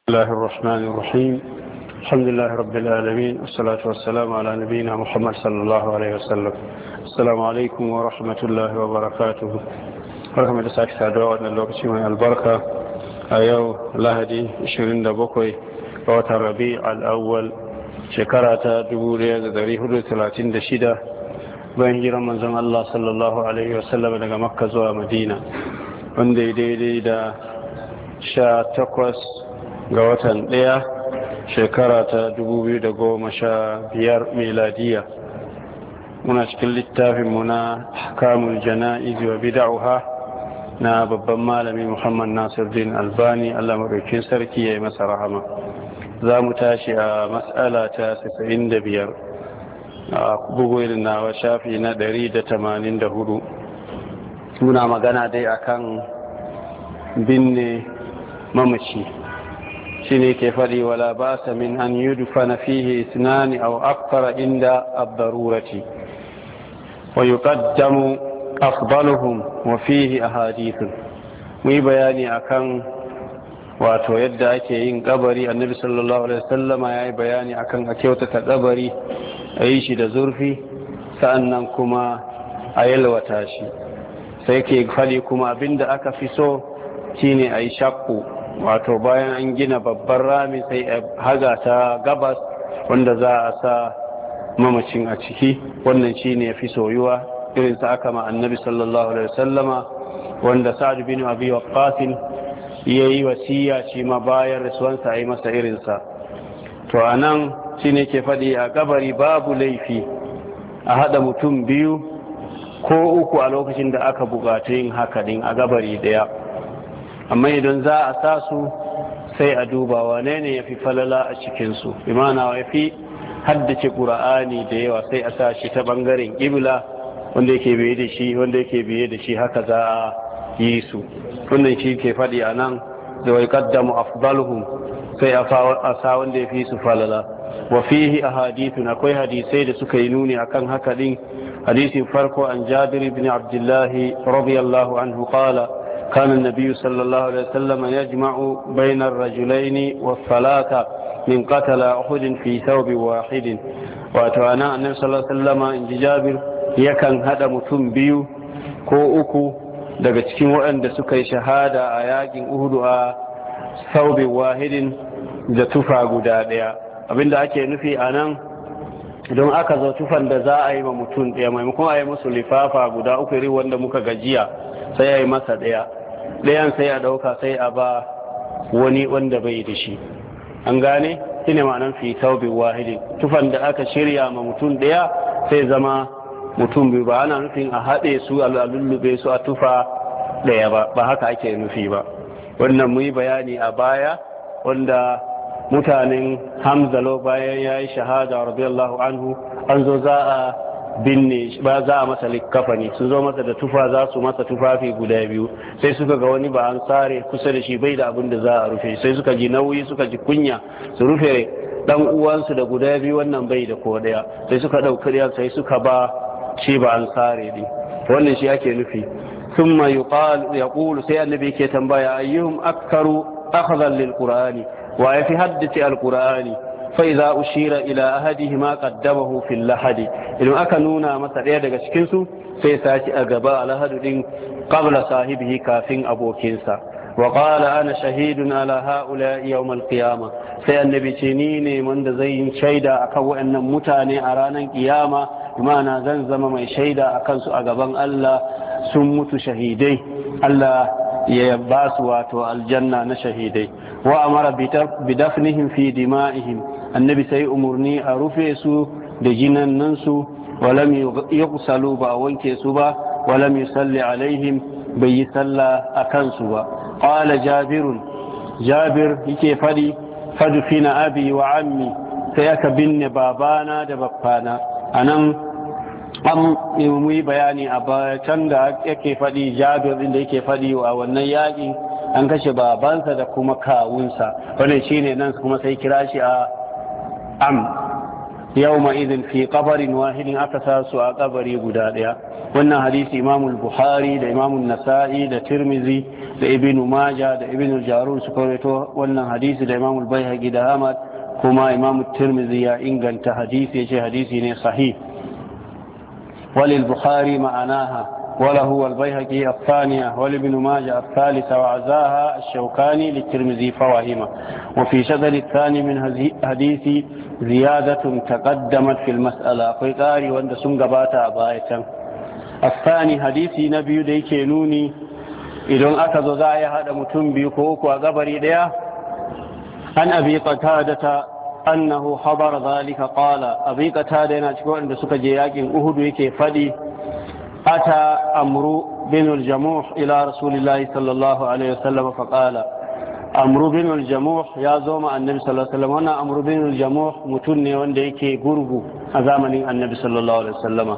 الله الرحمن الرحيم. الحمد لله رب العالمين، والصلاة والسلام على نبينا محمد صلى الله عليه وسلم. السلام عليكم ورحمة الله وبركاته. ورحمة الله سعادة وعدنا اللوكسي من البركة. أيو لهدي 27 ووتر ربيع الأول شكرة دبورية ذريه 36 بين هجرة منزل الله صلى الله عليه وسلم لغا مكة زوى مدينة وندي دي دا 18 ga watan ɗaya shekara ta 2015 miladiya. Muna cikin littafinmu na ahkamul jana'iz wa bid'aha na babban malami Muhammad Nasiruddin Albani, Allah madaukakin sarki yayi masa rahama. Za mu tashi a mas'ala ta 95 a bugu irin na shafi na 184. Muna magana dai akan binne mamaci. shine ke faɗi wala ba sa min an yudfana fihi isnani aw akthar inda ad-darurati wa yuqaddamu afdaluhum wa fihi ahadith. mu yi bayani akan wato yadda ake yin kabari. Annabi sallallahu alaihi wasallam ya yi bayani akan a kyautata kabari, a yi shi da zurfi, sa'annan kuma a yalwata shi. sai ke faɗi kuma abinda aka fi so shine a yi shakku, wato bayan an gina babban rami sai a haga ta gabas wanda za a sa mamacin a ciki. wannan shine ya fi soyuwa, irin sa aka ma annabi sallallahu alaihi wasallama, wanda sa'ad bin abi waqqas yayi wasiya shi ma bayan rasuwansa ayi masa irin sa. to anan shine ke fadi a kabari babu laifi a hada mutum biyu ko uku a lokacin da aka bukata yin haka din a kabari daya. amma idan za a sa su sai a duba wane ne ya fi falala a cikinsu, imana ya fi haddace ƙura'ani da yawa sai a sa shi ta ɓangaren ƙibla, wanda yake biye da shi wanda yake biye da shi, haka za a yi su. wannan shi ke faɗi a nan da wai kaddamu afdaluhum, sai a sa wanda ya fi su falala. wa fihi ahadithun, akwai hadisai da suka yi nuni akan haka din. hadisin farko an Jabir ibn Abdullah radiyallahu anhu qala كان النبي صلى الله عليه وسلم يجمع بين الرجلين والثلاثة من قتل أحد في ثوب واحد. وأتوانا النبي صلى الله عليه وسلم إن جابر يكن هذا متنبيو كو أكو daga cikin waɗanda suka yi shahada a yakin Uhudu a thawbi wahidin da tufa guda ɗaya. abinda ake nufi a nan, don aka zo tufan da za a yi ma mutum ɗaya, maimakon a yi musu lifafa guda uku iri wanda muka gajiya, sai a yi masa ɗayan sai a ɗauka sai a ba wani wanda bai da shi. an gane shine ma'anar fi taubin wahidi. tufan da aka shirya ma mutum ɗaya sai zama mutum biyu, ba ana nufin a haɗe su a lullube su a tufa ɗaya ba haka ake nufi ba. wannan mu yi bayani a baya, wanda mutanen Hamzalo bayan ya yi shahada radiyallahu anhu, an zo za a binne ba, za a masa likafani, sun zo masa da tufa, za su masa tufafi guda biyu. sai suka ga wani ba an sare kusa da shi bai da abin da za a rufe, sai suka ji nauyi, suka ji kunya su rufe dan uwansu da guda biyu, wannan bai da ko daya, sai suka dauki riya, sai suka ba shi ba an sare din. wannan shi ake nufi. thumma yaqulu, sai annabi ke tambaya ayyuhum aktharu akhadhan lilqur'ani, wa yafi haddati alqur'ani. فإذا أشير إلى أحدهما قدمه في اللحد. إذن أكنونا مثلا daga cikin su sai saci a gaba alhadu din qabla sahibihi kafin abokinsa. wa qala ana shahidun ala haula yawm alqiyama, sai annabi ce ni ne wanda zai yi shaida akan waɗannan mutane a ranar kiyama, imana zan zama mai shaida akan su a gaban Allah, sun mutu shahidai, Allah ya ba su wato aljanna na shahidai. wa amara bi dafnihim fi dima'ihim, annabi sai umurni a rufe su da jinannan su, walam yuqsalu ba wanke su ba, walam yusalli alaihim bai yi salla akan su ba. qala jabir yake fadi fadfina abi wa ammi, sai aka binne babana da baffana. anan an yi bayani a baya can da yake fadi jabir din da yake fadi a wannan yaƙi an kashe babansa da kuma kawunsa. wannan shine nan kuma sai kira shi a yawma idin fi qabarin wahidin aka sa su a kabari guda daya. wannan hadisi Imam Bukhari da Imam Nasa'i da Tirmizi da Ibn Majah da Ibn Jarud suka rawaito wannan hadisi da Imam Baihaqi da Ahmad, kuma Imam Tirmizi ya inganta hadisi yace hadisi ne sahih. walil Bukhari ma'anaha وله والبيهقي الثانية ولابن ماجه الثالثة وعزاها الشوكاني للترمذي فواهمة. وفي شذر الثاني من حديث زيادة تقدمت في المسألة قيقاري وند سنقباتا أبايتا. الثاني حديث نبي ديكينوني إذن أكذو ذاي هذا متنبي كوك وقبري ديا عن أبي قتادة أنه حضر ذلك قال أبي قتادة نشكو عند سكجياك أهد ويكي فدي أتى أمرو بن الجموح إلى رسول الله صلى الله عليه وسلم فقال أمرو بن الجموح يا زوم النبي صلى الله عليه وسلم. وانا أمرو بن الجموح متني ونديكي قربو أزامن النبي صلى الله عليه وسلم.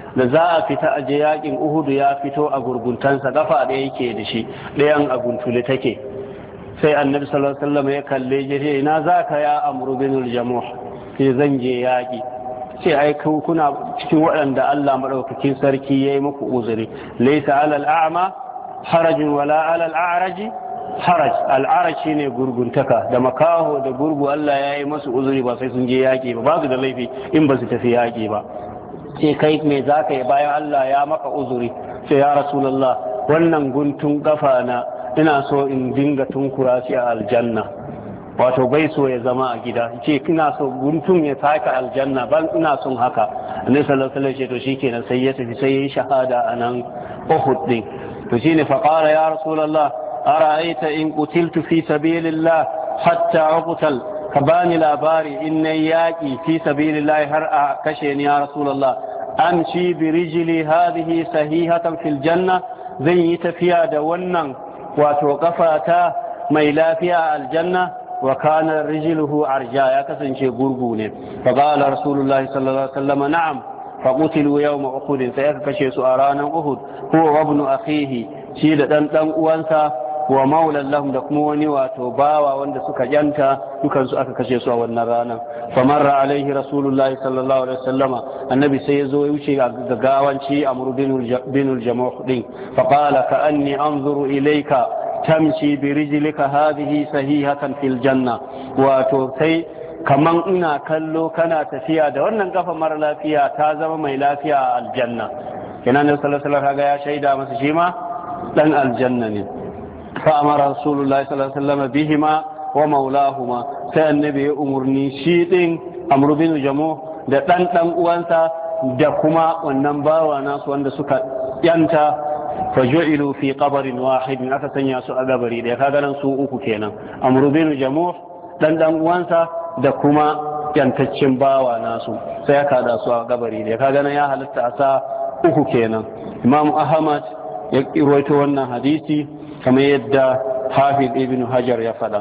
لذا فتا أجياك أهد يا فتو أقربون تنسى قفا ديكي دشي ليان أقنت لتكي sai annabi sallallahu alaihi wasallam ya kalle shi, ina zaka ya amru bin al-jamuh, ke zan je yaki. sai ai kuna cikin waɗanda Allah madaukakin sarki yayi muku uzuri, laysa alal a'ma harajun wala alal a'raji haraj. al-araj shine gurguntaka da makaho da gurgu, Allah yayi masu uzuri ba sai sun je yaki ba su da laifi in ba su tafi yaki ba. sai kai me zaka yi bayan Allah ya maka uzuri? sai ya rasulullah, wannan guntun kafa na ina so in dinga tunkura shi a aljanna, wato bai so ya zama a gida. ce ina so guntun ya taka aljanna, ban ina son haka. annabi sallallahu alaihi wasallam to shikenan sai ya tafi sai ya shahada anan Uhud din. to shine fa qala ya rasulullah ara'aita in qutiltu fi sabilillah hatta uqtal, ka bani labari in nayi yaki fi sabilillah har a kashe ni ya rasulullah, amshi bi rijli hadhihi sahihatan fil janna, zan yi tafiya da wannan wato kafata mai lafiya aljanna. wa kana rijluhu arja, ya kasance gurgu ne. fa qala rasulullahi sallallahu alaihi wasallam na'am, fa qutilu yawm uhud, sai aka kashe su a ranar uhud. huwa ibn akhihi, shi da dan uwansa, wa maulan lahum, da kuma wani wato bawa wanda suka yanta, dukan su aka kashe su a wannan ranar. fa marra alaihi rasulullahi sallallahu alaihi wasallam, annabi sai yazo ya wuce ga gawanci amru bin al-jamuh din. fa qala ka anni anzuru ilayka tamshi bi rijlika hadhihi sahihatan fil janna, wato sai kaman ina kallo kana tafiya da wannan kafa mara lafiya ta zama mai lafiya a aljanna. kenan ne sallallahu alaihi wasallam ya shaida masa shi ma dan aljanna ne. fa amara rasulullahi sallallahu alaihi wasallam bihima wa maulahuma, sai annabi ya umurni shi din amru bin jamuh da dan uwansa da kuma wannan bawa nasu wanda suka yanta, faju'ilu fi qabarin wahid, aka sanya su a gabari da kaga nan su uku kenan, amru bin jamuh dan uwansa da kuma yantaccen bawa nasu, sai aka da su a gabari da kaga nan ya halatta a sa uku kenan. imam ahmad ya rawaito wannan hadisi kamar yadda hafiz ibn hajar ya faɗa.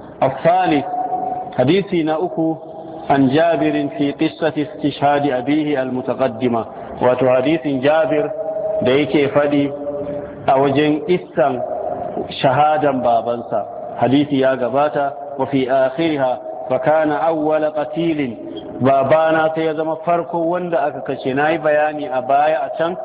الثالث حديثي نأكو عن جابر في قصة استشهاد أبيه المتقدمة. وحديث جابر da yake faɗi a wajen issan shahadan babansa, hadisi ya gabata. wa fi akhiriha fa kana awwala qatilin, babana sai ya zama farko wanda aka kace. nayi bayani a baya a can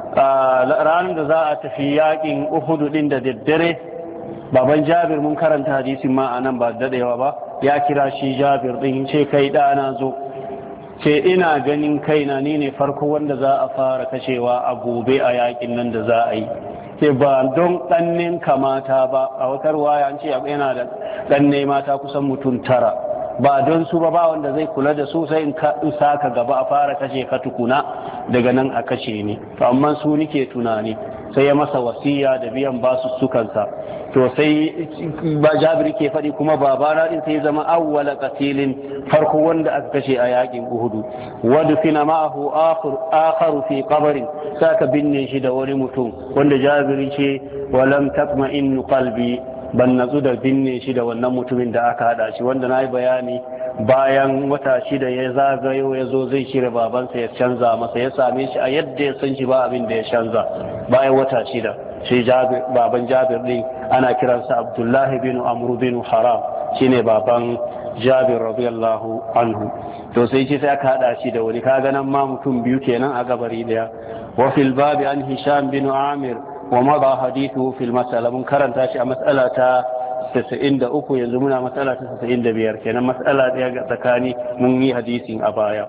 ranar da za a tafi yakin Uhud din da daddare, baban Jabir mun karanta hadisin ma anan ba dadewa ba, ya kira shi Jabir din, ce kai dana zo, ce ina ganin kaina ni ne farko wanda za a fara kashewa a gobe a yakin nan da za a yi. ce ba don ɗannin kamata ba, a wata ruwaya an ce yana da ɗanne mata kusan mutum 9, ba don su ba wanda zai kula da su, sai in saka gaba a fara kashe ka tukuna, daga nan a kashe ni. to amma su nike tunani, sai ya masa wasiya da biyan basu sukansa. to sai Jabir ke faɗi kuma babana din sai zama awwala qatilin, farko wanda aka kashe a yakin Uhud. wadfina ma'ahu akharu fi qabrin, saka binne shi da wani mutum wanda Jabir ce walam tatma'innu qalbi, ban natsu da binne shi da wannan mutumin da aka hada shi, wanda nayi bayani bayan wata 6 ya zagayo ya zo zai cire babansa ya canza masa, ya same shi a yadda ya san shi ba abin da ya canza. bayan wata 6 sai baban Jabir din ana kiransa Abdullahi bin Amr bin Haram, shine baban Jabir radiyallahu anhu. to sai ce sai aka hada shi da wani kaga nan ma mutum biyu kenan a kabari daya. wa fil babi an hisham bin amir wa madha hadithu fil mas'ala mun karanta shi a mas'ala ta 93 yanzu muna mas'ala ta 95 kenan mas'ala daya ga tsakani mun yi hadisin a baya.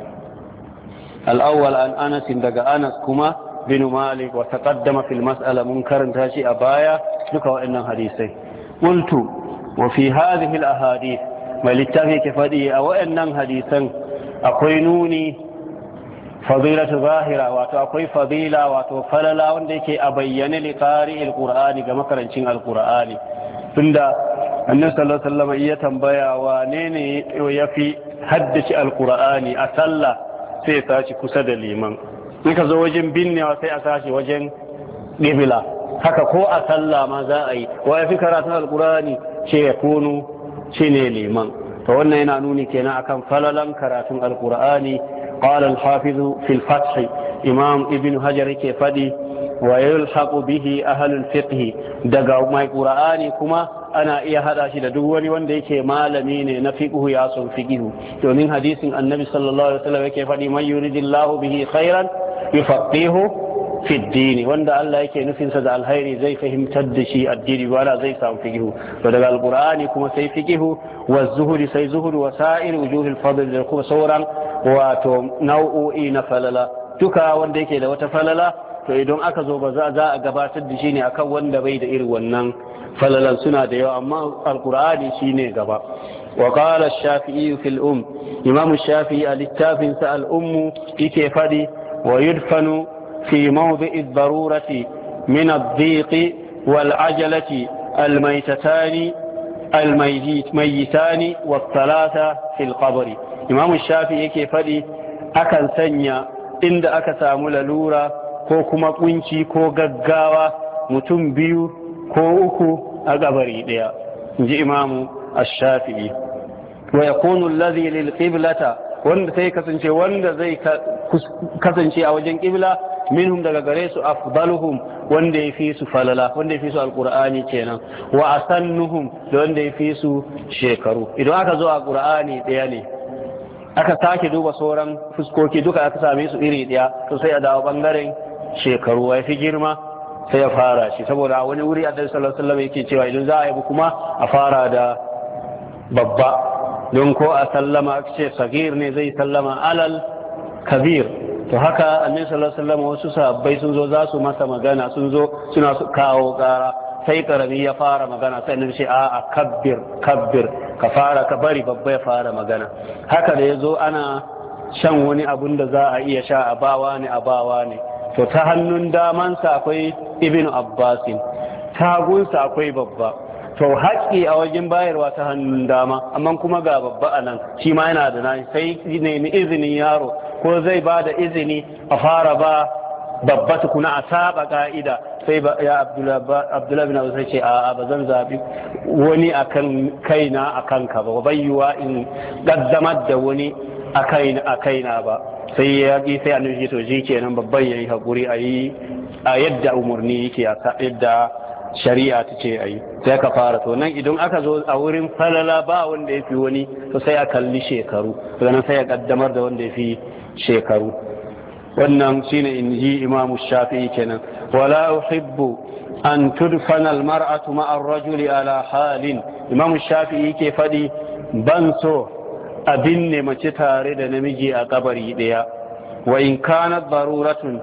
al-awwal an anas daga anas kuma bin malik wa taqaddama fil mas'ala mun karanta shi a baya duka waɗannan hadisai. qultu wa fi hadhihi al-ahadith mai littafi ke faɗi a waɗannan hadisan akwai nuni fadilatu zahira wato akwai fadila wato falala wanda yake a bayyane li qari'il qur'ani ga makarancin alqur'ani tunda annabi sallallahu alaihi wasallam ya tambaya wane ne yafi haddace alqur'ani a sallah sai ya tashi kusa da liman in ka zo wajen binnewa sai a tashi wajen qibla haka ko a sallah ma za a yi wa yafi karatun alqur'ani ce ya kunu shine liman to wannan yana nuni kenan akan falalan karatun alqur'ani قال الحافظ في الفتح إمام ابن حجر كفدي ويلحق به أهل الفقه دقا ما قرآني كما أنا إيا هذا شيء دواني وانديك مالمين نفقه ياسم فقه ومن حديث النبي صلى الله عليه وسلم كفدي من يريد الله به خيرا يفقهه في الدين وان الله يكي نفين سدى الخير زي فهم تدشي الدين ولا زي سام فقه ودقى القرآن كما سي فقه والزهر سي زهر وسائر وجوه الفضل للقوة صورا وتنوؤي نفللا تكا وان ديكي لو تفللا فإذن أكزو بزاء قبات الدشيني أكا وان دبيد إر ونن فللا سنة ديو أما القرآن شيني قبا وقال الشافعي في الأم إمام الشافعي الاتاف سأل أم إكيفدي ويدفن في موضع الضرورة من الضيق والعجلة الميتان الميتان والثلاثة في القبر إمام الشافعي كيفدي أكن سنيا عند أكسام للورا ko kuma kunci ko gaggawa mutum biyu ko uku a kabari daya inji imamu ash-shafi'i wa yakunu alladhi lil qiblata wanda sai kasance wanda zai kasance a wajen qibla minhum daga gare su afdaluhum wanda yafi su falala wanda yafi su alqur'ani kenan wa asannuhum da wanda yafi su shekaru idan aka zo a qur'ani daya ne aka sake duba sauran fuskoki duka aka same su iri daya to sai a dawo bangaren shekaru ya fi girma sai ya fara shi saboda wani wuri annabi sallallahu alaihi wasallam yake cewa idan za a yi kuma a fara da babba don ko a sallama ce sagir ne zai sallama alal kabir to haka annabi sallallahu alaihi wasallam wasu sahabbai sun zo za su masa magana sun zo suna kawo kara sai karami ya fara magana sai annabi ce a kabbir ka fara ka bari babba ya fara magana haka da yazo ana shan wani abun da za a iya sha a bawa ne to ta hannun damansa akwai ibn abbasin tagunsa akwai babba to haƙƙi a wajen bayarwa ta hannun dama amma kuma ga babba a nan shi ma yana da nashi sai nemi izinin yaro ko zai ba da izini a fara ba babba tukuna a saba ka'ida sai ya abdullahi bin abu sai ce a ba zan zaɓi wani akan kaina akan ka ba bayyuwa in gaddamar da wani a kaina ba sai ya ƙi sai annabi to ji kenan babban yayi hakuri a yadda umarni yake yadda shari'a ta ce ayi sai ka fara to nan idan aka zo a wurin falala ba wanda yafi wani to sai a kalli shekaru sannan sai ya kaddamar da wanda yafi shekaru wannan shine inji imamu shafi'i kenan wala uhibbu an tudfana almar'atu ma'a ar-rajuli ala halin imamu shafi'i ke fadi ban so abin ne mace tare da namiji a kabari daya wa in kanat daruratun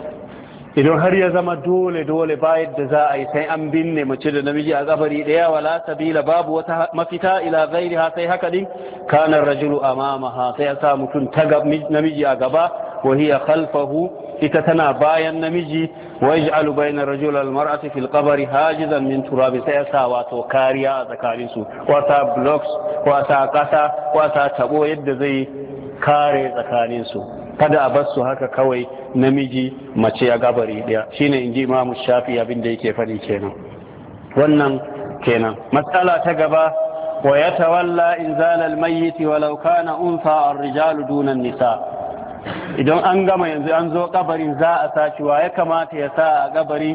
idan har ya zama dole bayan da za a yi sai an binne mace da namiji a kabari daya wala sabila babu wata mafita ila ghairiha sai haka din kana rajulu amamaha sai ya sa mutum ta namiji a gaba wa hiya khalfahu ita tana bayan namiji wa yaj'alu bayna ar-rajuli wal mar'ati fil qabri hajizan min turab sai ya sa wato kariya a tsakanin su wata blocks wata kasa wata tabo yadda zai kare tsakanin su kada a bar su haka kawai namiji mace a gabari daya shine inji imamu shafi abin da yake faɗi kenan wannan kenan matsala ta gaba wa yatawalla inzal al-mayyit walau kana unsa ar-rijalu duna an-nisa idan an gama yanzu an zo kabarin za a saci wa ya kamata ya sa a kabari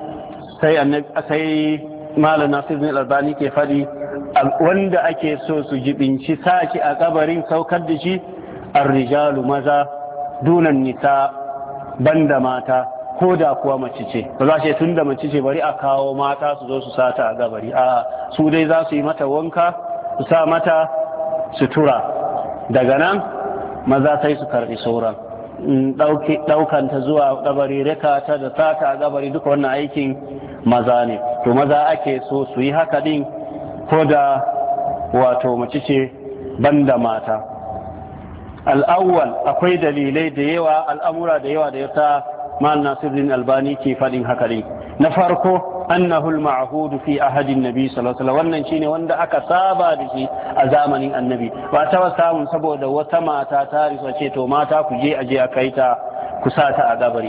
sai malam nasir bin albani ke faɗi wanda ake so su jibinci sashi a kabarin saukar da shi ar-rijalu maza dunan nisa banda mata ko da kuwa mace ce ba za ce tun da mace ce bari a kawo mata su zo su sata a gabari a su dai za su yi mata wanka su sa mata sutura daga nan maza sai su karbi sauran ɗaukanta zuwa gabari rika ta da sata a gabari duka wannan aikin maza ne to maza ake so su yi haka din ko da wato mace ce banda mata. al'awwal akwai dalilai da yawa al'amura da yawa da ya sa mal nasiruddin albani ke faɗin haka ne na farko annahu al-ma'hud fi ahadin nabi sallallahu alaihi wasallam wannan shine wanda aka saba da shi a zamanin annabi ba ta samun saboda wata mata ta risa ce to mata ku je aje a kai ta kusa ta a gabari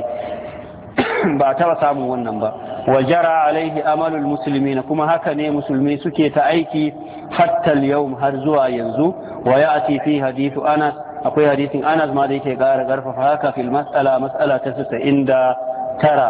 ba ta samun wannan ba wa jara alaihi amalul muslimina kuma haka ne musulmi suke ta aiki hatta al-yawm har zuwa yanzu wa ya'ti fi hadithu anas akwai hadisin anas ma da yake gara garfafa haka fil mas'ala ta 99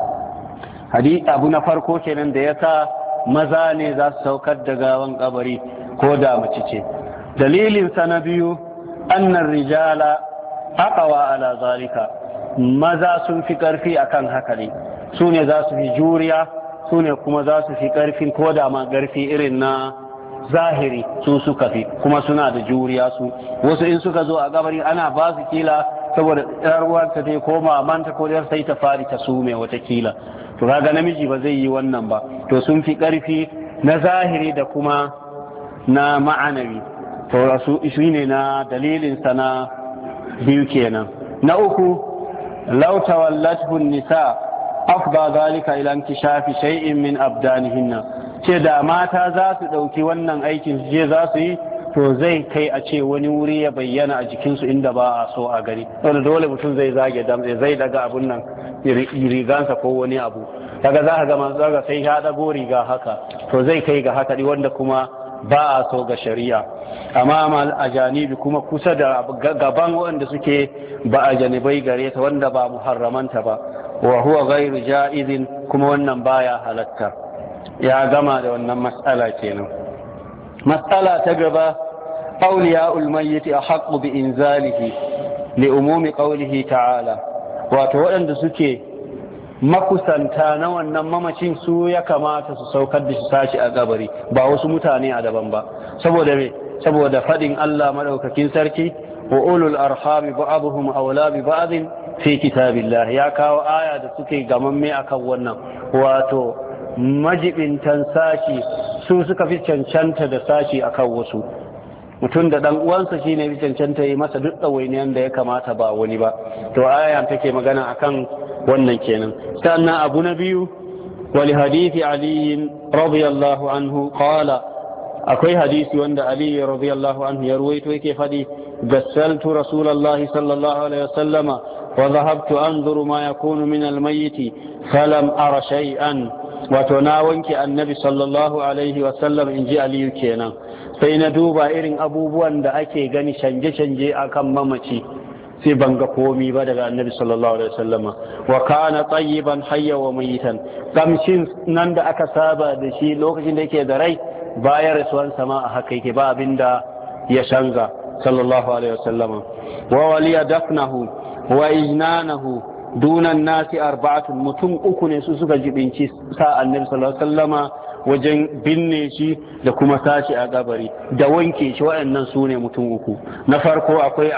hadisi abu na farko kenan da yasa maza ne za su saukar da gawan kabari ko da mace ce dalilin sa na biyu annar rijala aqwa ala zalika maza sun fi karfi akan haka ne su ne za su fi juriya su ne kuma za su fi karfin ko da ma karfi irin na zahiri su suka fi kuma suna da juriya su wasu in suka zo a gabari ana ba su kila saboda yar uwarta ta ko mamanta ko yar sai ta fari ta sume wata kila to kaga namiji ba zai yi wannan ba to sun fi karfi na zahiri da kuma na ma'anawi to su ne na dalilin sa na biyu kenan na uku law tawallathu nisa afda zalika ila inkishafi shay'in min abdanihinna ce da mata za su ɗauki wannan aikin su je za su yi to zai kai a ce wani wuri ya bayyana a jikinsu inda ba a so a gani wanda dole mutum zai zage damtse zai daga abun nan rigansa ko wani abu daga za a ga masu zaga sai ya ɗago riga haka to zai kai ga haka wanda kuma ba a so ga shari'a amma a janibi kuma kusa da gaban wanda suke ba a janibai gare ta wanda ba muharramanta ba wa huwa ghairu ja'izin kuma wannan baya halatta ya gama da wannan mas'ala kenan mas'ala ta gaba awliya'ul mayyit ahqqu bi inzalihi li umumi qawlihi ta'ala wato waɗanda suke makusanta na wannan mamacin su ya kamata su saukar da shi sashi a gabari ba wasu mutane a daban ba saboda me saboda fadin Allah madaukakin sarki wa ulul arhami ba'dhum awla bi ba'd fi kitabillah ya kawo aya da suke gamamme akan wannan wato majibintan sashi su suka fi cancanta da sashi akan wasu mutum da dan uwansa shine fi cancanta yi masa duk ɗawainiyan da ya kamata ba wani ba to aya take magana akan wannan kenan sannan abu na biyu wali hadisi ali radiyallahu anhu qala akwai hadisi wanda ali radiyallahu anhu ya ruwaito yake fadi gassaltu rasulullahi sallallahu alaihi wasallama wa dhahabtu anzuru ma yakunu min almayyit falam ara shay'an wato na wanke annabi sallallahu alaihi wasallam inji aliyu kenan sai na duba irin abubuwan da ake gani canje-canje akan mamaci sai ban ga komi ba daga annabi sallallahu alaihi wasallama wa kana tayyiban hayya wa mayitan kamshin nan da aka saba da shi lokacin da yake da rai bayan rasuwan sama a haka yake ba abinda ya canza sallallahu alaihi wasallama wa waliya dafnahu wa ijnanahu dunan nasi arba'atun mutum uku ne su suka jibinci sa annabi sallallahu alaihi wasallama wajen binne shi da kuma sashi a gabari da wanke shi waɗannan su ne mutum uku na farko akwai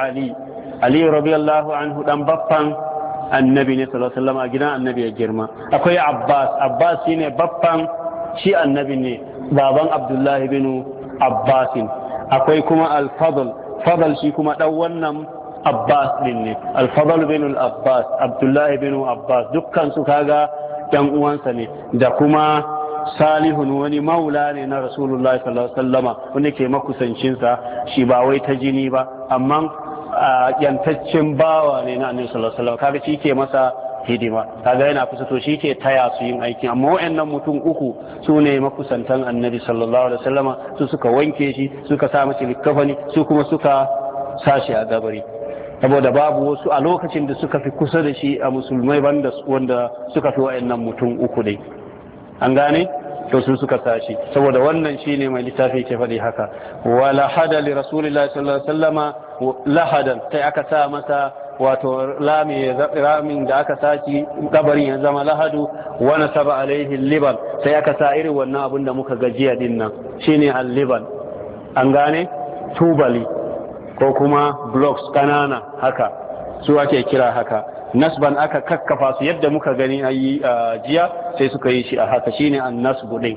ali radiyallahu anhu dan baffan annabi ne sallallahu alaihi wasallam a gidan annabi ya girma akwai abbas shine baffan shi annabi ne baban abdullahi bin abbasin akwai kuma al-fadl shi kuma dan wannan abbas din ne al-fadl bin al-abbas abdullahi bin abbas dukkan su kaga yan uwansa ne da kuma salihun wani maula ne na rasulullahi sallallahu alaihi wasallama wanda ke makusancinsa shi ba wai ta jini ba amma yantaccen bawa ne na annabi sallallahu alaihi wasallam kaga shi ke masa hidima kaga yana kusa to shi ke taya su yin aikin amma wayannan mutum uku su ne makusantan annabi sallallahu alaihi wasallama su suka wanke shi suka sa masa likafani su kuma suka sashi a gabari saboda babu wasu a lokacin da suka fi kusa da shi a musulmai banda wanda suka fi wayannan mutum uku dai an gane to su suka sashi saboda wannan shine mai littafi ke faɗi haka wa lahada li rasulillahi sallallahu alaihi wasallama lahadan sai aka sa masa wato ramin da aka saci kabarin ya zama lahadu wa nasaba alaihi liban sai aka sa irin wannan abin da muka gajiya din nan shine al-liban an gane tubali ko kuma blocks kanana haka su ake kira haka nasban aka kakkafa su yadda muka gani ayi jiya sai suka yi shi a haka shine an-nasbu din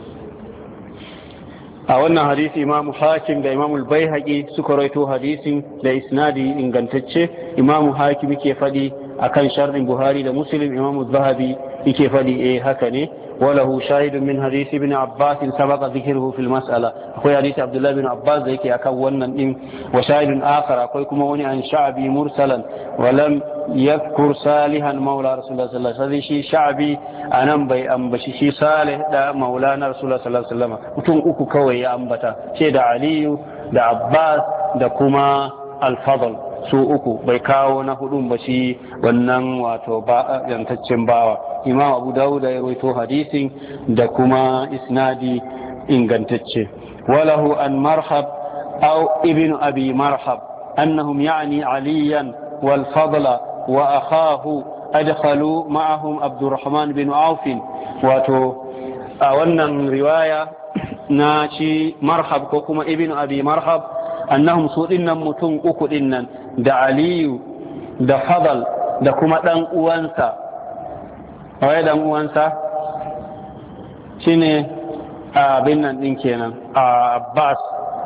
a wannan hadisi imamu hakim da imamu baihaqi suka rawaito hadisin da isnadi ingantacce imamu hakim yake fadi akan sharhin buhari da muslim imamu zahabi yake fadi haka ne وله شاهد من حديث ابن عباس سبق ذكره في المسألة أخوي حديث عبد الله بن عباس ذيك أكونا وشاهد آخر أخوي كموني عن شعبي مرسلا ولم يذكر صالحا مولى رسول الله صلى الله عليه وسلم شي شعبي أنم بي أنبشي شي صالح دا مولانا رسول الله صلى الله عليه وسلم وتم أكو كوي أنبتا شي دا علي دا عباس دا كما الفضل su uku bai kawo na hudun ba shi wannan wato ba yantaccen bawa imam abu dawud ya rawaito hadisin da kuma isnadi ingantacce walahu an marhab aw ibn abi marhab annahum ya'ni aliyan wal fadla wa akhahu adkhalu ma'ahum abdurrahman bin auf wato a wannan riwaya na shi marhab ko kuma ibn abi marhab annahum su dinnan mutum uku dinnan da aliyu da fadal da kuma dan uwansa waye dan uwansa shine abin nan din kenan abbas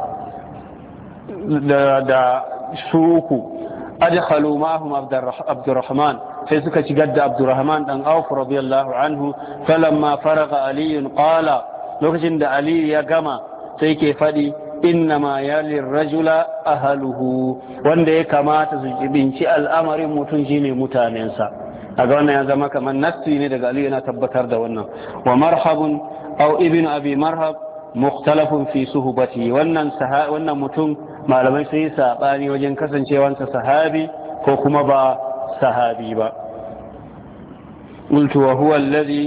da su uku adkhalu ma'ahum abdurrahman sai suka shigar da abdurrahman dan auf radiyallahu anhu falamma faraga aliyun qala lokacin da aliyu ya gama sai ke fadi innama yali rajula ahaluhu wanda ya kamata su jibinci al'amarin mutum shine mutanensa kaga wannan ya zama kamar nassi ne daga Ali yana tabbatar da wannan wa marhabun aw ibn abi marhab mukhtalafun fi suhbati wannan mutum malamai sai sabani wajen kasancewansa sahabi ko kuma ba sahabi ba qultu wa huwa alladhi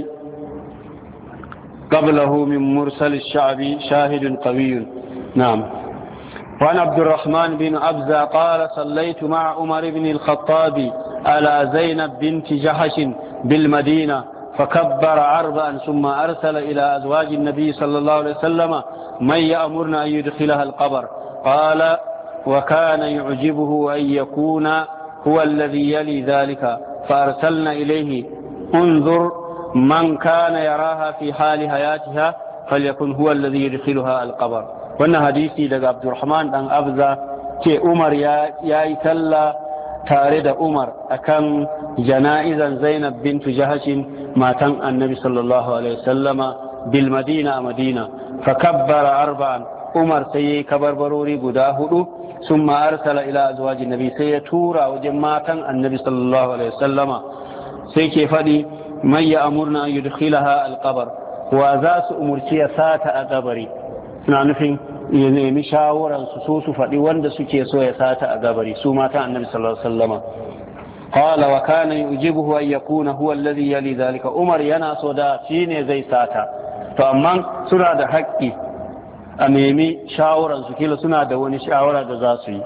qablahu min mursal ash-sha'bi shahidun qawiyyun نعم وعن عبد الرحمن بن أبزة قال صليت مع عمر بن الخطاب على زينب بنت جحش بالمدينة فكبر عربا ثم أرسل إلى أزواج النبي صلى الله عليه وسلم من يأمرنا أن يدخلها القبر قال وكان يعجبه أن يكون هو الذي يلي ذلك فأرسلنا إليه انظر من كان يراها في حال حياتها فليكن هو الذي يدخلها القبر wannan hadisi daga Abdurrahman dan Abza ce Umar ya yi talla tare da Umar akan jana'izan Zainab bintu Jahashin matan Annabi sallallahu alaihi wasallama bil Madina a Madina fa kabbara arba'an Umar sai yayi kabarbarori guda hudu summa arsala ila azwajin Nabi sai ya tura wajen matan Annabi sallallahu alaihi wasallama sai ke fadi man ya amurna yudkhilaha al-qabr wa za su umurci ya sata a kabari suna nufin ya nemi shawararsu su faɗi wanda suke so ya sata a gabari su mata annabi sallallahu alaihi wasallama qala wa kana yujibuhu an yakuna huwa alladhi yali dhalika umar yana so da shine zai sata to amma suna da haƙƙi a nemi shawararsu kila suna da wani shawara da za su yi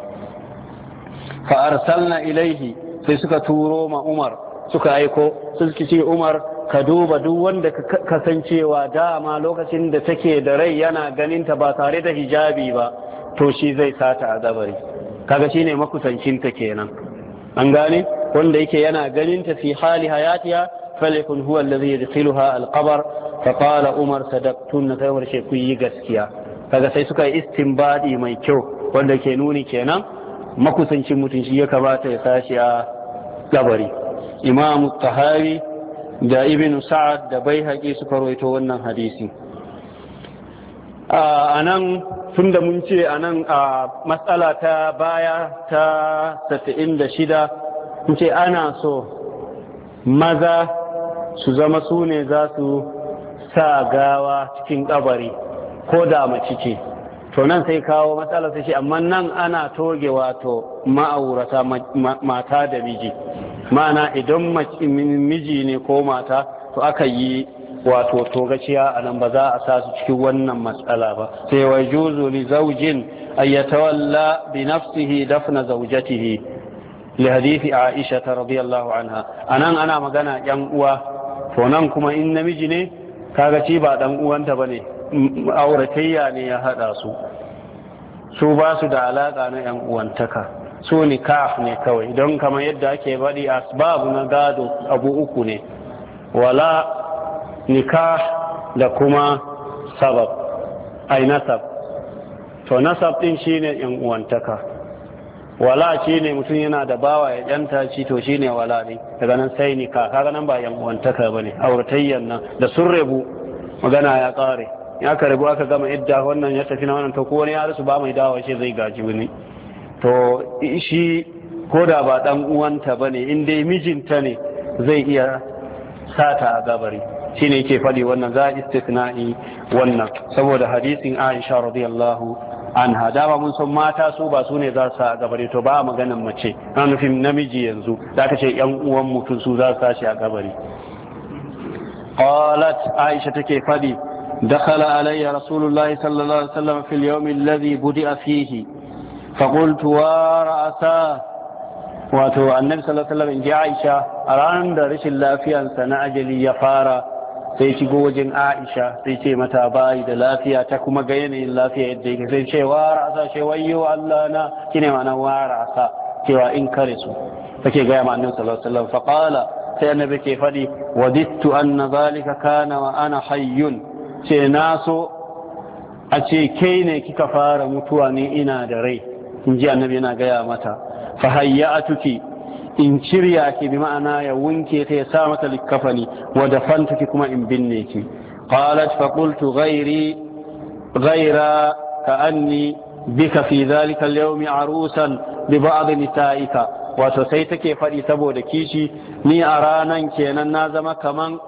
fa arsalna ilaihi sai suka turo ma umar suka aiko suka ce umar ka duba duk wanda kasancewa dama lokacin da take da rai yana ganinta ba tare da hijabi ba to shi zai sata a gabari kaga shine makusancinta kenan an gane wanda yake yana ganinta fi hali hayatiha falikun huwa alladhi yadkhiluha alqabr fa qala umar sadaqtun sai warshe ku yi gaskiya kaga sai suka yi istinbadi mai kyau wanda ke nuni kenan makusancin mutum shi ya kamata ya sashi a gabari imam tahawi da ibn sa'ad da baihaqi suka rawaito wannan hadisi anan tunda mun ce anan a matsala ta baya ta 76 mun ce ana so maza su zama su ne za su sa gawa cikin kabari ko da mace ce to nan sai kawo matsala sai shi amma nan ana toge wato ma'aurata mata da miji ma'ana idan miji ne ko mata to aka yi wato togaciya a nan ba za a sa su cikin wannan matsala ba sai wa juzu li zawjin ay yatawalla bi nafsihi dafna zawjatihi li hadithi Aisha radhiyallahu anha anan ana magana yan uwa to nan kuma in namiji ne kaga ci ba dan uwanta bane auratayya ne ya hada su ba su da alaka na yan uwantaka su nikah ne kawai don kamar yadda ake faɗi asbabu na gado abu uku ne wala nikah da kuma sabab ai nasab to nasab din shine yan uwantaka wala shine mutum yana da bawa ya yanta shi to shine wala ne daga nan sai nikah kaga nan ba yan uwantaka bane auratayyan nan da sun rabu magana ya kare ya ka rabu aka gama idda wannan ya tafi na wannan to ko wani ya rasu ba mai dawo shi zai gaji wani to shi ko da ba dan uwanta bane in dai mijinta ne zai iya sata a gabari shine yake faɗi wannan za istithna'i wannan saboda hadisin Aisha radiyallahu anha dama mun san mata su ba su ne za su sa a gabari to ba maganan mace na nufin namiji yanzu da ka ce yan uwan mutum su za su sa shi a gabari qalat Aisha take faɗi دخل علي رسول الله صلى الله عليه وسلم في اليوم الذي بدأ فيه فقلت ورأساه wato annabi sallallahu alaihi wasallam in ji Aisha a ranar da rashin lafiyarsa na ajali ya fara sai shigo wajen Aisha sai ce mata bai da lafiya ta kuma ga yanayin lafiya yadda yake sai ce wa ra'asa ce wayyo Allah na kine ma'ana wa ra'asa cewa in kare su take ga ma annabi sallallahu alaihi wasallam fa qala sai annabi ke fadi wadittu anna zalika kana wa ana hayyun ce na so a ce kai ne kika fara mutuwa ne ina da rai in ji annabi yana gaya mata fa hayyatuki in cirya ki bi ma'ana ya wanke ta ya sa mata likafani wa dafantuki kuma in binne ki qalat fa qultu ghayra ka anni bika fi dhalika al-yawm arusan bi ba'd nisa'ika wato sai take faɗi saboda kishi ni a ranan kenan na zama kaman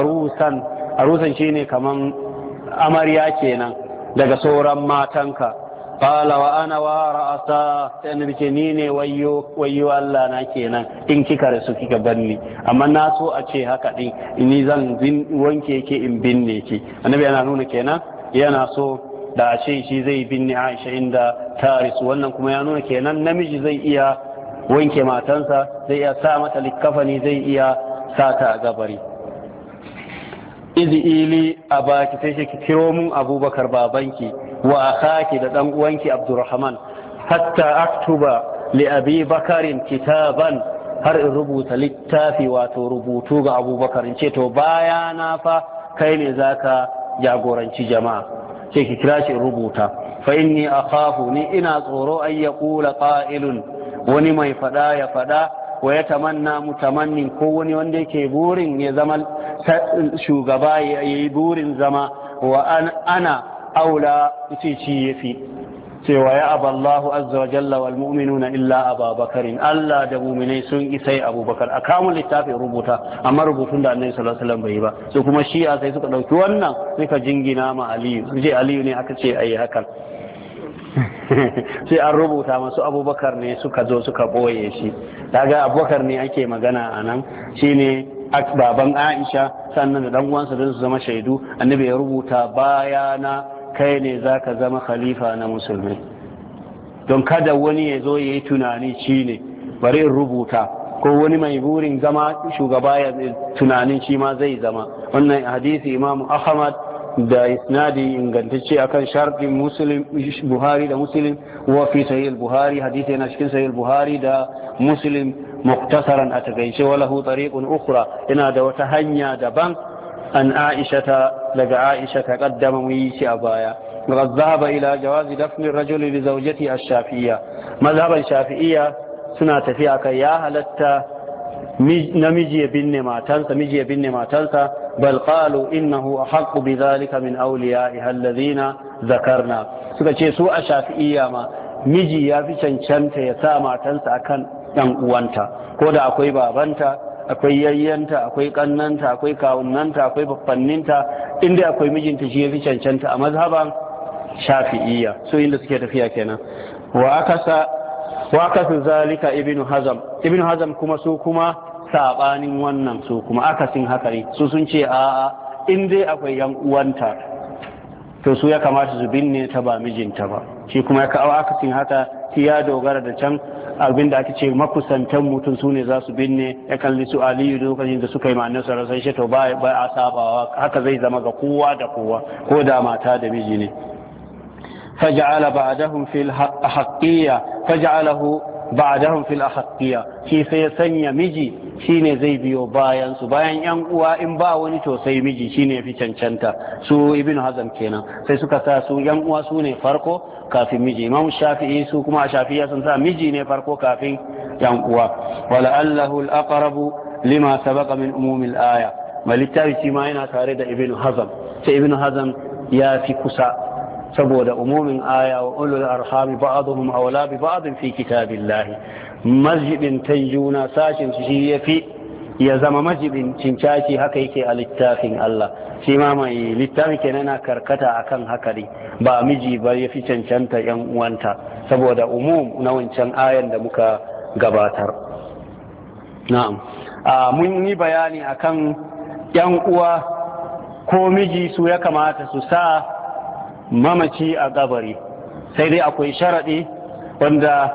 arusan shine kaman amarya kenan daga sauran matanka qala wa ana wa ra'asa sai annabi ce ni ne wayyo Allah na kenan in kika rasu kika banni amma na so a ce haka din ni zan wanke ki in binne ki annabi yana nuna kenan yana so da a ce shi zai binne Aisha inda ta rasu wannan kuma ya nuna kenan namiji zai iya wanke matansa zai iya sa mata likafani zai iya sa ta a gabari izi ili a baki sai shi kiro mun abubakar babanki wa akhaki da dan uwanki abdurrahman hatta aktuba li abi bakarin kitaban har in rubuta littafi wato rubutu ga abubakar in ce to baya na fa kai ne zaka jagoranci jama'a sai ki kira shi rubuta fa inni akhafu ni ina tsoro ay yaqula qa'ilun wani mai fada ya fada wa ya tamanna mutamannin ko wani wanda yake burin ya zama shugaba ya yi burin zama wa ana aula ce ci yafi cewa ya aballahu azza wa jalla wal mu'minuna illa ababakarin Allah da mu'minai sun isai abubakar a kamun littafin rubuta amma rubutun da annabi sallallahu alaihi wasallam bai ba so kuma shi'a sai suka dauki wannan suka jingina ma aliyu je aliyu ne aka ce ayi hakan sai an rubuta masu abubakar ne suka zo suka boye shi daga abubakar ne ake magana a nan shine baban Aisha sannan da dan uwansa don su zama shaidu annabi ya rubuta bayana kai ne zaka zama khalifa na musulmi don kada wani ya zo ya yi tunani shi ne bari in rubuta ko wani mai burin zama shugaba ya tunanin shi ma zai zama wannan hadisi imamu Ahmad da isnadi ingantacce akan sharɗin muslim buhari da muslim wa fi sahih buhari hadisi yana cikin sahih buhari da muslim muktasaran a takaice wa lahu tariqun ukhra ina da wata hanya daban an aisha daga aisha ta kaddama mu yi shi a baya وقد ذهب إلى جواز دفن الرجل لزوجته الشافعية مذهب الشافعية سنة فيها يا هلتا namiji ya binne matansa bal qalu innahu ahqqu bidhalika min awliya'iha alladhina zakarna suka ce su a shafi'iyya ma miji ya fi cancanta ya sa matansa akan dan uwanta ko da akwai babanta akwai yayyanta akwai kannanta akwai kawunnanta akwai baffanninta inda akwai mijinta shi ya fi cancanta a mazhaban shafi'iyya so inda suke tafiya kenan wa akasa zalika ibnu hazam kuma su kuma sabanin wannan su kuma akasin haka ne su sun ce a'a in dai akwai yan uwanta to su ya kamata su binne ta ba mijinta ba. shi kuma ya kawo akasin haka shi ya dogara da can abinda ake ce makusantan mutum su ne za su binne ya kalli su aliyu lokacin da suka yi ma'anar sa sai shi to ba a sabawa haka zai zama ga kowa da kowa ko da mata da miji ne. faj'ala ba'dahum fil haqqiyya faj'alahu ba'dahum fil ahqiyya shi sai ya sanya miji shine zai biyo bayan su bayan yan uwa in ba wani to sai miji shine yafi cancanta su ibnu hazm kenan sai suka sa su yan uwa su ne farko kafin miji. imam shafi'i su kuma a shafi'iyya sun sa miji ne farko kafin yan uwa wala allahu al-aqrabu lima sabaqa min umum al-aya malittafi ma yana tare da ibnu hazm sai ibnu hazm ya fi kusa saboda umumin aya wa ulul arhami ba'dhum awla bi ba'd fi kitabillahi masjidin tayyuna sashin shi yafi ya zama masjidin cincaki haka yake a littafin Allah shi ma mai littafi kenan na karkata akan haka ne ba miji ba yafi cancanta yan uwanta saboda umum na wancan ayan da muka gabatar. na'am mun yi bayani akan yan uwa ko miji su ya kamata su sa mamaci a kabari sai dai akwai sharaɗi wanda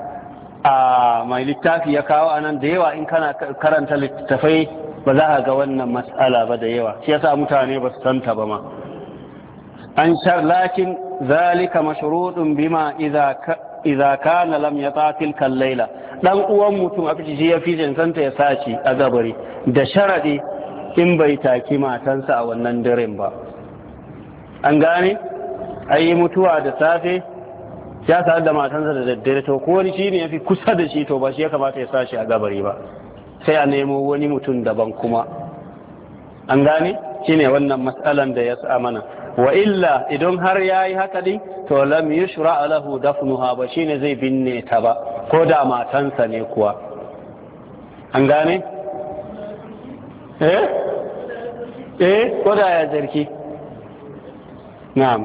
a mai littafi ya kawo anan da yawa in kana karanta littafai ba za a ga wannan mas'ala ba da yawa shi yasa mutane ba su santa ba ma lakin zalika mashrutun bima idza kana lam yata tilka al-laila dan uwan mutum aka ce ya fi cancanta ya saci a kabari da sharaɗi in bai taki matansa a wannan daren ba. an gane ai mutuwa da safe ya sadu da matansa da daddare to ko wani shine yafi kusa da shi to ba shi ya kamata ya sa shi a gabari ba sai a nemo wani mutum daban kuma. an gane shine wannan mas'alan da ya sa mana wa illa idan har yayi haka din to lam yushra lahu dafnuha ba shine zai binne ta ba ko da matansa ne kuwa. an gane ko da ya zarki. na'am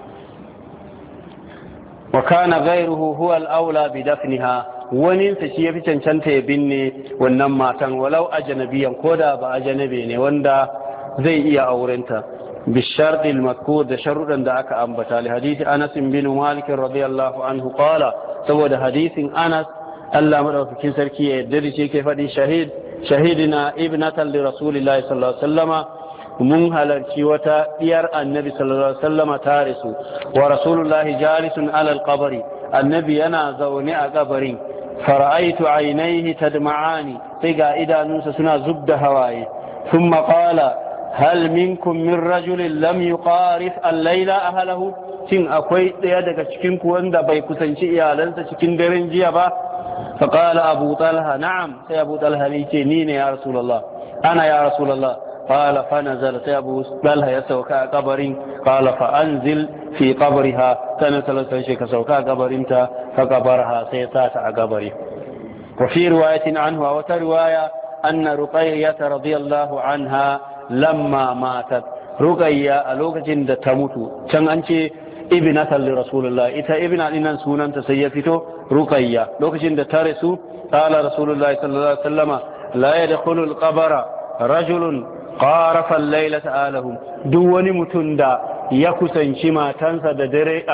wa kana ghayruhu huwa al-aula bi dafniha wani sa shi yafi cancanta ya binne wannan matan walau ajnabiyan koda ba ajnabi ne wanda zai iya aurenta bi sharti al-mazkur da sharudan da aka ambata li hadisi Anas bin Malik radiyallahu anhu qala saboda hadisin Anas Allah madaukakin sarki ya yarda da shi ke fadi shahidina ibnatan li rasulillahi sallallahu alaihi wasallama mun halarci wata diyar annabi sallallahu alaihi wasallam ta rasu wa rasulullahi jalisun ala alqabri annabi yana zaune a kabarin fara'aitu aynaihi tadma'ani sai ga idanunsa suna zubda hawaye thumma qala hal minkum min rajulin lam yuqarif al-layla ahlahu shin akwai daya daga cikin ku wanda bai kusanci iyalansa cikin daren jiya ba faqala abu talha na'am sai abu talha ne ce ni ne ya rasulullah ana ya rasulullah قال فنزل أبو طلحة يسوكا قبر قال فأنزل في قبرها سنة ثلاثة سوكا قبرنتا فقبرها سيسات قبري. وفي رواية عنه وترواية أن رقية رضي الله عنها لما ماتت رقية ألوكة تموت كان أنت ابنة لرسول الله إتا ابنة لنا سونا تسيفتو رقية لوكة ترسو قال رسول الله صلى الله عليه وسلم لا يدخل القبر رجل qarafan lailata alahum duk wani mutum da ya kusanci matansa da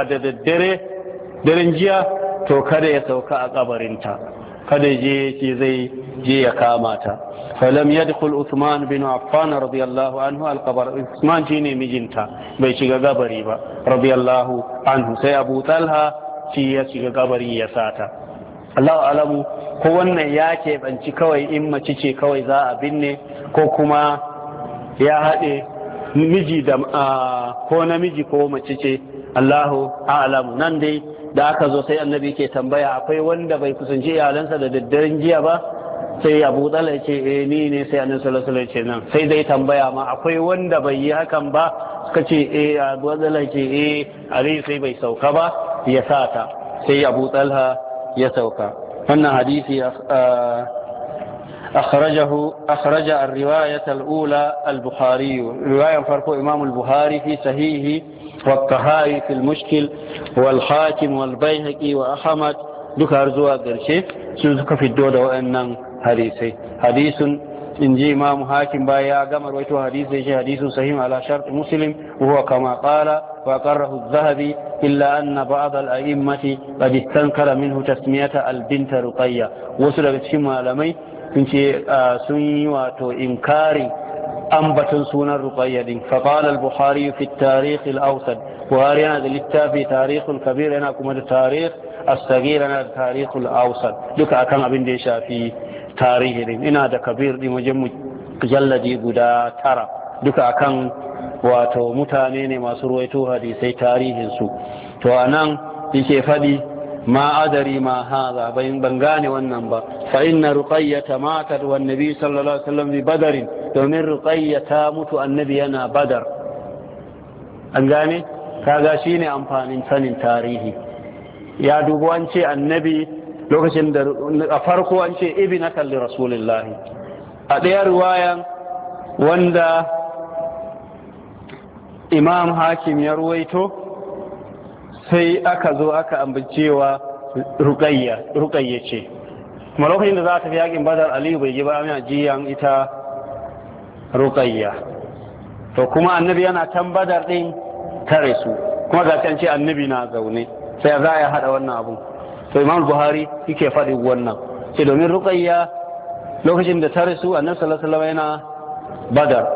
daren jiya to kada ya sauka a kabarinta kada je zai je ya kama ta falam yadkhul Uthman bin Affan radiyallahu anhu al-qabr Uthman shine mijinta bai shiga kabari ba radiyallahu anhu sai Abu Talha shi ya shiga kabari ya sata. Allahu alamu ko wannan ya keɓanci kawai in mace ce kawai za a binne ko kuma ya haɗe miji da ko namiji ko mace ce Allahu a'lamu. nan dai da aka zo sai annabi ke tambaya akwai wanda bai kusanci iyalansa da daddaren jiya ba sai Abu Talha ce ni ne sai annabi sallallahu alaihi wasallam ce nan sai dai tambaya ma akwai wanda bai yi hakan ba suka ce Abu Talha ce Ali sai bai sauka ba ya sata sai Abu Talha ya sauka. wannan hadisi أخرج الرواية الأولى البخاري رواية فرق إمام البخاري في صحيحه والطهاري في المشكل والحاكم والبيهقي وأحمد ذكر زوا قرشي سنذكر في الدولة وأن حديث in ji imam hakim baya ya gama rawaito hadisi shi hadisu sahih ala shart muslim wa huwa kama qala wa qarrahu adh-dhahabi illa anna ba'd al-a'immati qad istankara minhu tasmiyata al-bint ruqayya wasu daga cikin malamai sun ce sun yi wato inkari ambaton sunan ruqayya din fa qala al-bukhari fi at-tarikh al-awsat buhari yana da littafi tarikh al-kabir yana kuma da tarikh as-saghir yana da tarikh al-awsat duka akan abin da ya shafi tarihi din ina da kabir din wajen mujalladi guda 9 duka akan wato mutane ne masu ruwaito hadisai tarihin su to anan yake fadi ma adari ma haza ban gane wannan ba fa inna ruqayyata matat wan nabi sallallahu alaihi wasallam bi badr domin ruqayyata mutu annabi yana badar an gane kaga shine amfanin sanin tarihi ya dubo an ce annabi lokacin da a farko an ce ibnatan li rasulillahi a ɗaya riwayan wanda imam hakim ya ruwaito sai aka zo aka ambacewa ruqayya ce kuma lokacin da za ta fi yakin badar aliyu bai ji ba ana jiyan ita ruqayya to kuma annabi yana can badar din tare su kuma ga can ce annabi na zaune sai za a hada wannan abu to imam buhari yake faɗi wannan ce domin ruqayya lokacin da tare su annabi sallallahu alaihi wasallam yana badar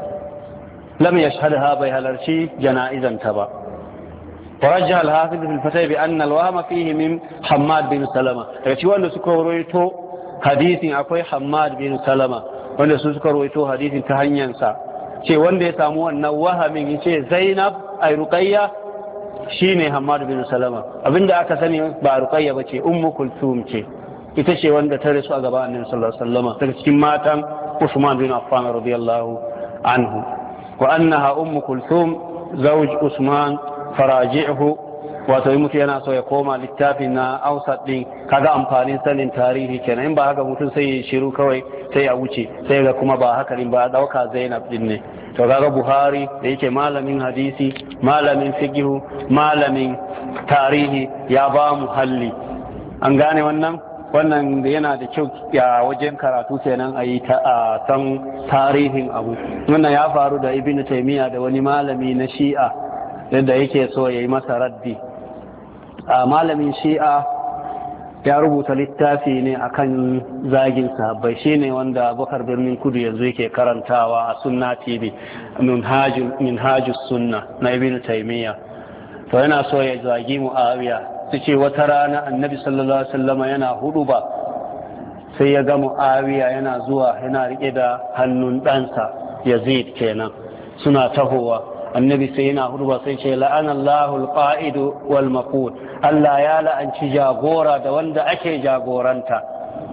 lam yashhadha bai halarci jana'izan ta ba ورجح الحافظ في الفتح بأن الوهم فيه من حماد بن سلمة يعني wanda suka rawaito hadisin akwai Hammad bin Salama wanda su suka rawaito hadisin ta hanyar sa ce wanda ya samu wannan wahamin yace Zainab ay Ruqayya shine Hammad bin Salama abinda aka sani ba Ruqayya bace Ummu Kulthum ce ita ce wanda ta rasu a gaban Annabi sallallahu alaihi wasallam daga cikin matan Uthman bin Affan radiyallahu anhu wa annaha Ummu Kulthum zawj Uthman faraji'hu wato mutu yana so ya koma littafin na ausat din kaga amfanin sanin tarihi kenan in ba haka mutum sai ya shiru kawai sai ya wuce sai ga kuma ba haka din ba dauka Zainab din ne to kaga Buhari da yake malamin hadisi malamin fiqh malamin tarihi ya ba mu halli an gane wannan yana da kyau ya wajen karatu kenan a yi san tarihin abu wannan ya faru da Ibn Taymiyyah da wani malami na Shi'a yadda yake so ya yi masa raddi a malamin shi'a ya rubuta littafi ne akan zagin sahabbai shine wanda Abubakar Birnin Kudu yanzu yake karantawa a Sunna TV minhajus sunna na Ibn Taymiyyah to yana so ya zagi Muawiya su ce wata rana Annabi sallallahu alaihi wasallam yana huduba sai ya ga Muawiya yana zuwa yana rike da hannun ɗansa Yazid kenan suna tahowa annabi sai yana huduba sai ce la'anallahu alqa'idu wal maqud Allah ya la'anci jagora da wanda ake jagoranta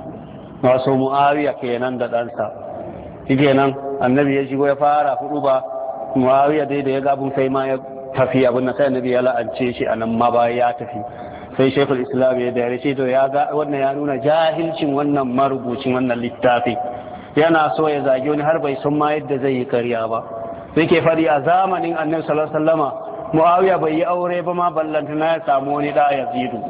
wasu Muawiya kenan da ɗansa kenan annabi ya shigo ya fara huduba Muawiya dai da ya ga abun sai ma ya tafi abun nan sai annabi ya la'ance shi anan ma ba ya tafi sai Sheikhul Islam ya da ce to ya ga wannan ya nuna jahilcin wannan marubucin wannan littafi yana so ya zagi wani har bai san ma yadda zai yi ƙarya ba sai ke fadi a zamanin Annabi sallallahu alaihi wasallama Muawiya bai yi aure ba ma ballantana ya samu wani da Yazidu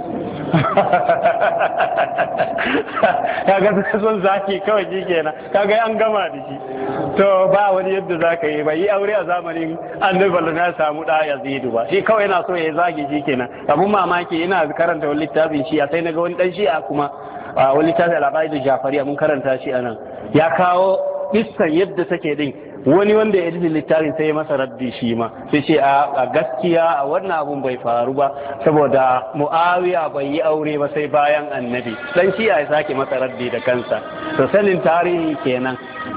kaga son zaki kawai ji kenan kaga an gama da shi to ba wani yadda zaka yi bai yi aure a zamanin Annabi ballantana ya samu da Yazidu ba shi kawai yana so ya zagi shi kenan abun mamaki ina karanta wani littafin shi sai naga wani dan shi'a kuma wani littafin al-Aqaid Jafariya mun karanta shi anan ya kawo kissan yadda take din wani wanda ya ji littafin sai ya masa raddi shi ma sai ce a gaskiya a wannan abun bai faru ba saboda Muawiya bai yi aure ba sai bayan Annabi dan shi ya sake masa raddi da kansa to sanin tarihi kenan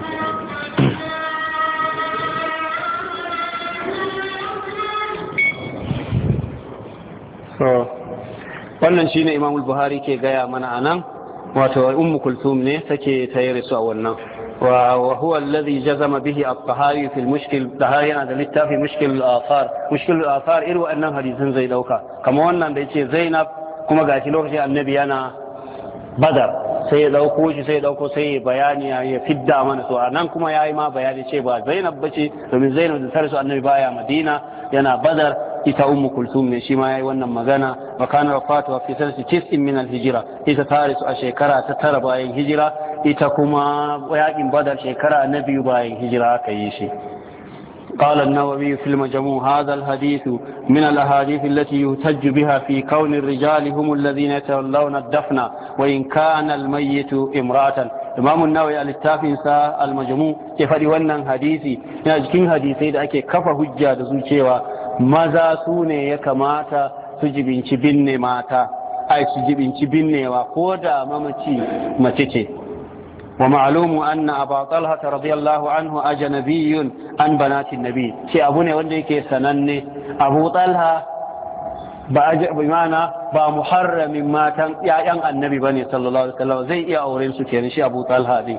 so wannan shine Imam Buhari ke gaya mana anan wato Ummu Kulthum ne take tayar su a wannan وهو الذي جزم به الطهاري في المشكل الطهاري أنا دلت في مشكل الآثار إلو أنها حديث زي دوكا كما وانا ديتي زينب كما قالت لوكشي النبي أنا بدر سيدوكو سي بياني يفد أمانة سواء كما ياي ما بياني شيء زينب بشي ومن زينب ترسو النبي بايا مدينة ينا بدر ita ummu kulthum ne shi ma yayi wannan magana wa kana wafatuha fi sanati 9 min al-hijra ita tarisu a shekara ta 9 bayan hijira ita kuma yaƙin badar shekara na biyu bayan hijira aka yi shi. قال النووي في المجموع هذا الحديث من الأحاديث التي يهتج بها في كون الرجال هم الذين يتولون الدفن وإن كان الميت امرأة. إمام النووي الاتافين سا المجموع كفر ونن حديثي يجكين حديثي دا أكي كفا حجة دسوچيوا ماذا سوني يكماتا سجبين چبين ماتا أي سجبين چبين وقودا ممتي متتي. ومعلوم أن أبا طلحة رضي الله عنه أجنبي عن بنات النبي شيء أبوني وندي كي سنني أبو طلحة بمعنى بمحرم ما كان يعني النبي بني صلى الله عليه وسلم زي يا أورين سكين شيء أبو طلحة دي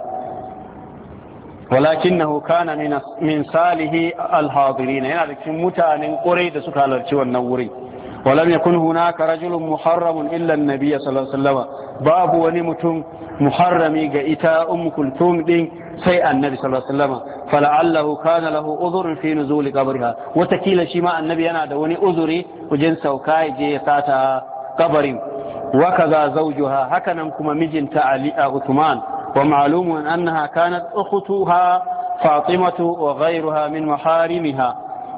ولكنه كان من صالح الحاضرين يعني متان قريد سكال الشوى النوري ولم يكن هناك رجل محرم إلا النبي صلى الله عليه وسلم باب ونمتم محرمي جئتا كلثوم دين سيء النبي صلى الله عليه وسلم فلعله كان له أذر في نزول قبرها وتكيل شماء النبي أنا دوني أذري وجنس وكاي جيساتا قبر وكذا زوجها هكذا كما مجن تعليق عثمان. ومعلوم أنها كانت أختها فاطمة وغيرها من محارمها.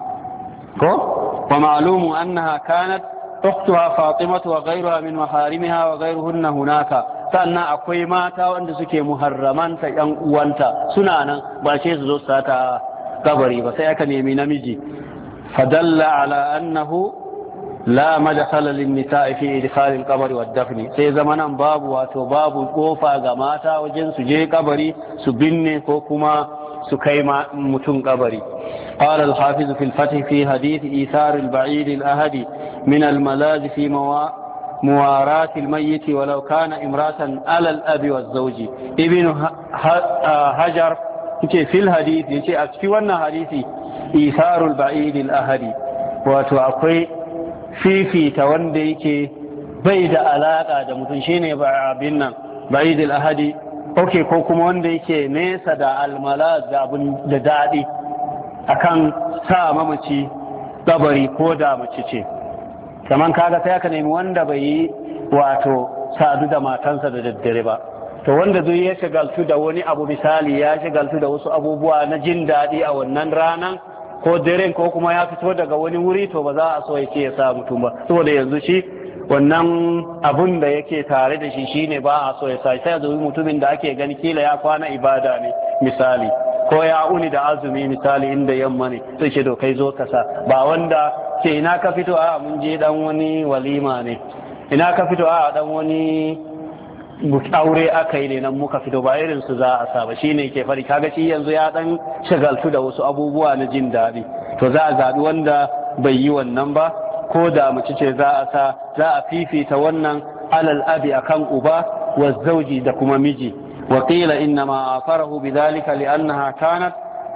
ومعلوم أنها كانت أختها فاطمة وغيرها من محارمها وغيرهن هناك. sannan akwai mata wanda suke muharramanta yan uwanta suna nan ba ce su zo sata kabari ba sai aka nemi namiji fadalla ala annahu la madkhala lin nisa'i fi idkhal al qabr wa dafn sai zamanan babu babu kofa ga mata wajen su je kabari su binne ko kuma su kai mutum kabari. قال الحافظ في الفتح في حديث إيثار البعيد الأهدي من الملاذ في مواراه الميت ولو كان امرأة على الأب والزوج. ابن حجر في الحديث يجي أكفي وانا حديثي إيثار البعيد الأهدي وتوقي في تونديك بيد علاقة دمتن شيني بعبنا بعيد الأهدي أوكي كوكم ونديك نيسا دا الملاذ دا دادي akan sa mamaci kabari ko da mace ce kaman kaga sai aka nemi wanda bai yi sadu da matansa da daddare ba to wanda zai ya shagaltu da wani abu misali ya shagaltu da wasu abubuwa na jin daɗi a wannan ranan ko daren ko kuma ya fito daga wani wuri to ba za a so yake ya sa mutum ba saboda yanzu shi wannan abun da yake tare da shi shine ba a so ya sa sai zuwa mutumin da ake gani kila ya kwana ibada ne misali ko ya uni da azumi misali inda yamma ne sai ce to kai zo ka sa ba wanda ce ina ka fito a mun je dan wani walima ne ina ka fito a dan wani aure aka yi ne nan muka fito ba irin su za a sa ba shine ke fari kaga shi yanzu ya dan shagaltu da wasu abubuwa na jin daɗi to za a zaɓi wanda bai yi wannan ba ko da mace ce za a fifita wannan alal abi akan uba wa zauji da kuma miji wa qila inna ma afarahu bidhalika li'annaha kanat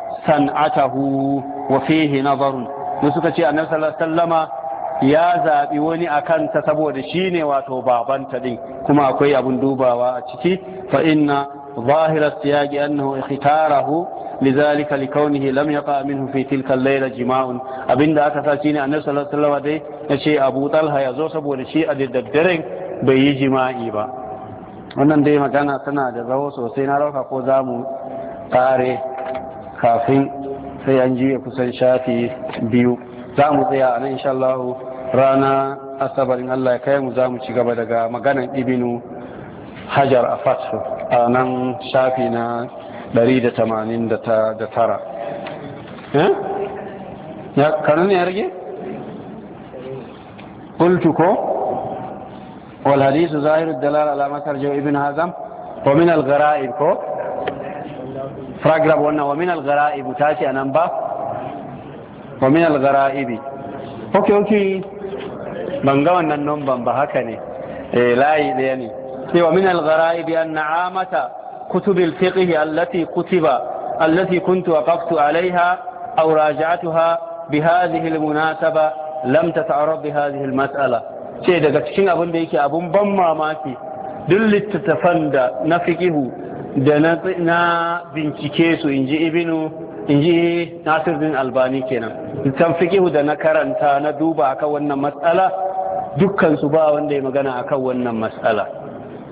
san'atahu wa fihi nazarun mu suka ce annabi sallallahu alaihi wasallama ya zabi wani akan ta saboda shine babanta din kuma akwai abun dubawa a ciki fa inna ظاهر السياق أنه اختاره لذلك لكونه لم يقع منه في تلك الليلة جماع أبين ذاك ساتيني أن صلى الله عليه وسلم دي يشي أبو طلحة يزوس أبو الشيء أدد الدرين بي جماعي با wannan dai magana tana da zaho sosai na rauka ko za mu kare kafin sai an ji kusan shafi biyu za mu tsaya a nan insha Allah rana asabarin Allah ya kai mu za mu ci gaba daga maganan ibnu hajar a fathu a nan shafi na 189 ya kanun ya rage? قلت كو والحديث ظاهر الدلالة على ما ترجو ابن هزم ومن الغرائب كو فراغرب ومن الغرائب تاتي أنبا ومن الغرائب اوكي بنغا wannan numban ba haka ne layi daya ne sai wa min al-gharaib an na'amata kutub al-fiqh allati kuntu waqaftu 'alayha aw raja'tuha bi hadhihi al-munasaba lam tata'arrad bi hadhihi al-mas'ala ce daga cikin abin da yake abun ban mamaki duk littattafan da na fiqihu da na bincike su inji Nasiruddin Albani kenan littafin fiqihu da na karanta na duba akan wannan mas'ala dukkan su ba wanda ya magana akan wannan mas'ala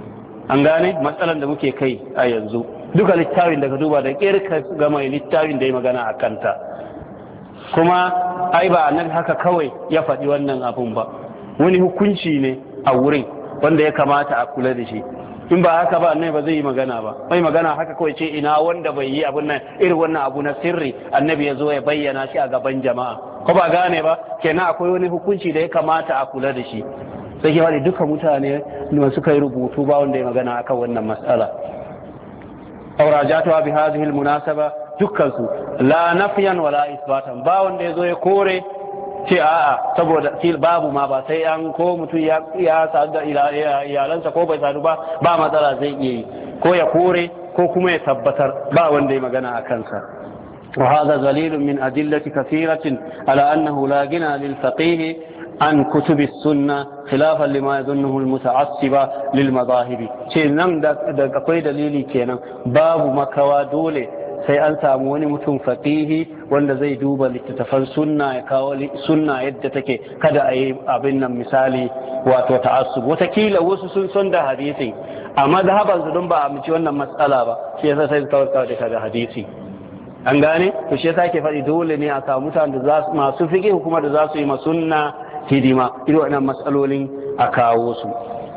an gane matsalan da muke kai a yanzu duka littafin da ka duba da kirka ga mai littafin da ya magana a kanta kuma ai ba nan haka kawai ya faɗi wannan abun ba wani hukunci ne a wurin wanda ya kamata a kula da shi in ba haka ba annabi ba zai yi magana ba mai magana haka kawai ce ina wanda bai yi abun nan irin wannan abu na sirri annabi ya zo ya bayyana shi a gaban jama'a ko ba gane ba kenan akwai wani hukunci da ya kamata a kula da shi sai ke faɗi duka mutane da suka yi rubutu ba wanda ya magana akan wannan mas'ala aurajatuha bi hadhihi almunasaba dukkan su la nafyan wala isbatan ba wanda ya zo ya kore ce a'a saboda babu ma ba sai an ko mutum ya sadu da iyalansa ko bai sadu ba matsala zai iya yi ko ya kore ko kuma ya tabbatar ba wanda ya magana a kansa وهذا دليل من أدلة كثيرة على أنه لا غنى للفقيه عن كتب السنة خلافا لما يظنه المتعصب للمذاهب شيء نم da akwai dalili kenan babu makawa dole sai an samu wani mutum faqihi wanda zai duba littattafan sunna ya kawo sunna yadda take kada a yi abin nan misali wato ta'assub watakila wasu sun son da hadisi amma mazhaban su don ba a mici wannan matsala ba shi yasa sai su kawo da hadisi an gane to shi yasa ke faɗi dole ne a samu mutane da masu fiqh kuma da za su yi ma sunna hidima irin wannan matsalolin a kawo su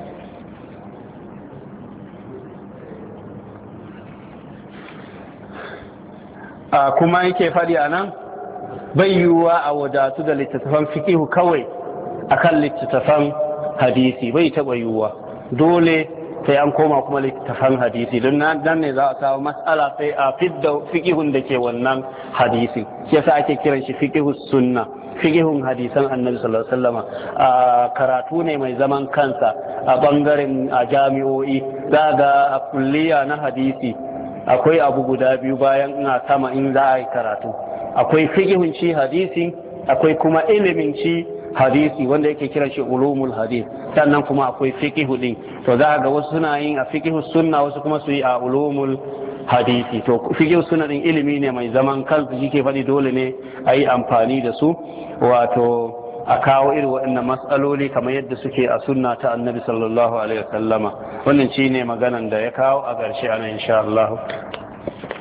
kuma yake faɗi a nan bai yiwuwa a wadatu da littattafan fikihu kawai akan littattafan hadisi bai taɓa yiwuwa dole sai an koma kuma littattafan hadisi don nan ne za a samu matsala sai a fidda fikihun da ke wannan hadisi shi yasa ake kiran shi fikihus sunna fikihun hadisan annabi sallallahu alaihi wasallam karatu ne mai zaman kansa a bangaren a jami'o'i za ga a kulliya na hadisi akwai abu guda biyu bayan ina sama in za a yi karatu akwai fiqhun shi hadisi akwai kuma ilimin shi hadisi wanda yake kiran shi ulumul hadis sannan kuma akwai fiqhu din to za ga wasu suna yin a fiqhu sunna wasu kuma su yi a ulumul hadisi to fiqhu sunna din ilimi ne mai zaman kansa shike faɗi dole ne a yi amfani da su wato a kawo irin waɗannan matsaloli kamar yadda suke a sunna ta annabi sallallahu alaihi wasallama wannan shine maganan da ya kawo a ƙarshe ana insha Allah